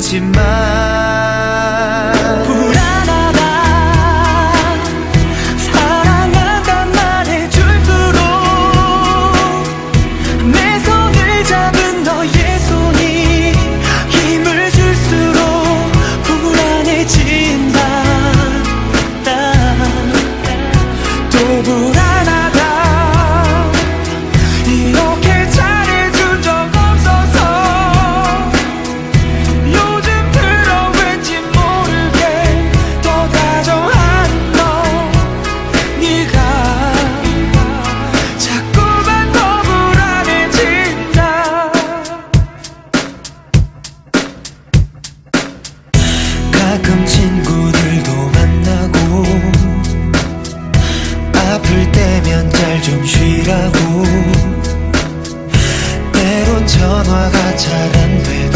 아프지만 불안하다 사랑한단 말해줄수록 내 손을 잡은 너의 손이 힘을 줄수록 불안해진다. 또 불안하다 이렇게 잘해준 적 없어서 요즘 들어 왠지 모르게 더 다정한 너 네가 자꾸만 더 불안해진다. 가끔 친구들도 만나고 아플 때면 잘 좀 쉬라고 때론 전화가 잘 안 돼도